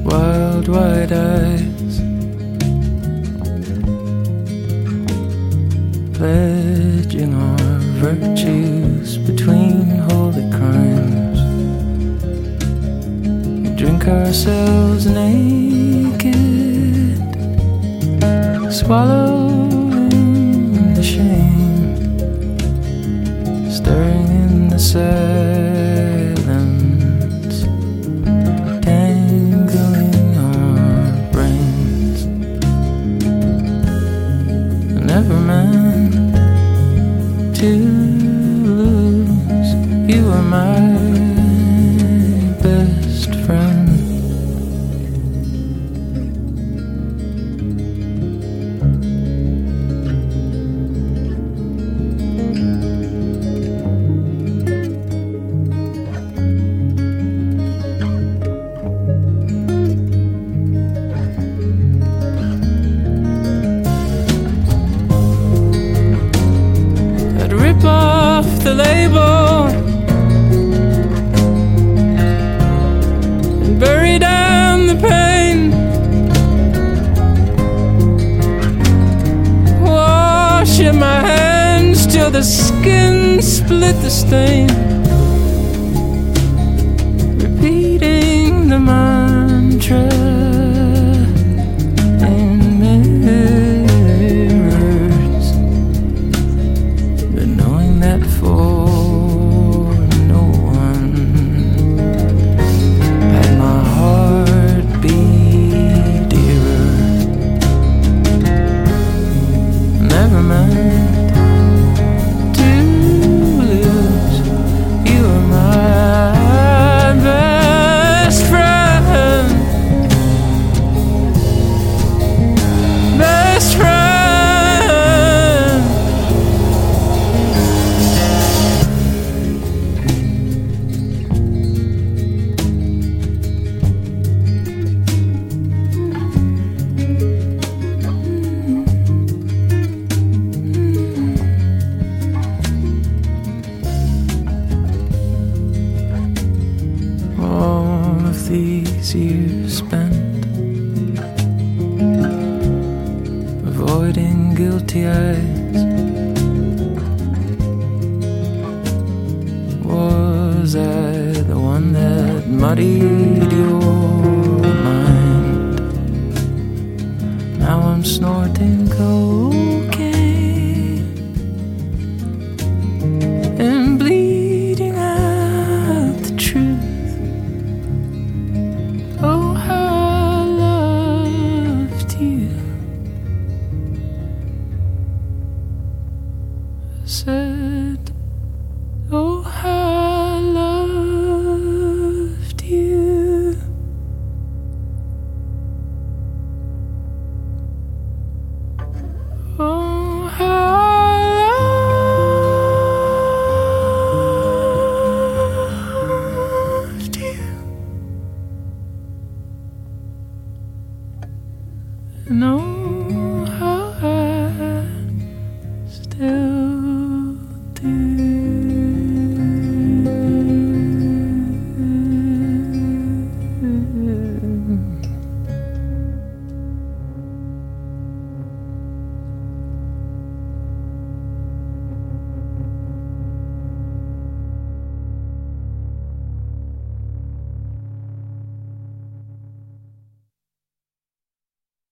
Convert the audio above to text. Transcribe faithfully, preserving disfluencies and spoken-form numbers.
wild wide eyes, pledging our virtues between holy crimes. We drink ourselves naked, swallowing the shame, stirring in the silence, tangling our brains. Never meant to lose. You are my best friend. Off the label and bury down the pain, wash in my hands till the skin split the stain, repeating the mantra in mirrors, but knowing that for no one had my heart be dearer. Never meant to lose. You are my best friend, best friend. All of these years spent avoiding guilty eyes, was I the one that muddied your mind? Now I'm snorting cocaine and bleeding out the truth. Oh, how I loved you. I said, oh, how I loved you. Oh, how I loved you. No.